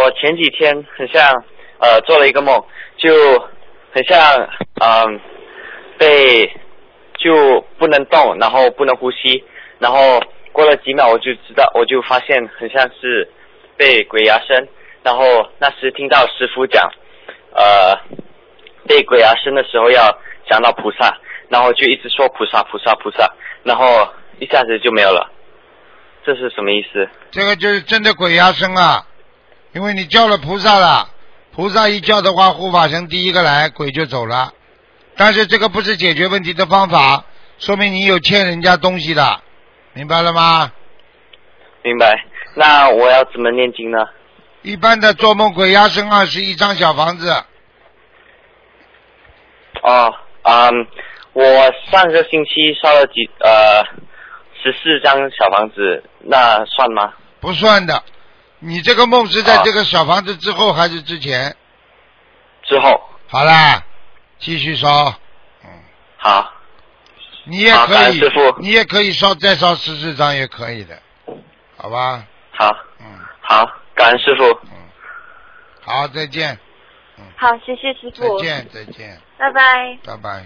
我前几天很像做了一个梦，就很像被就不能动，然后不能呼吸，然后过了几秒我就发现很像是被鬼压身，然后那时听到师父讲被鬼压身的时候要想到菩萨，然后就一直说菩萨菩萨菩萨，然后一下子就没有了，这是什么意思？ 这个就是真的鬼压身啊，因为你叫了菩萨了，菩萨一叫的话，护法神第一个来，鬼就走了。但是这个不是解决问题的方法，说明你有欠人家东西的，明白了吗？ 明白。那我要怎么念经呢？ 一般的做梦鬼压身21张小房子。 我上个星期烧了14张小房子，那算吗？ 不算的。你这个梦是在这个小房子之后还是之前？ 之后。 好啦，继续烧。 好。 你也可以，你也可以再烧14张也可以的，好吧？ 好。好，感恩师父。 好，再见。 好，谢谢师父。 再见，再见。 拜拜。 拜拜。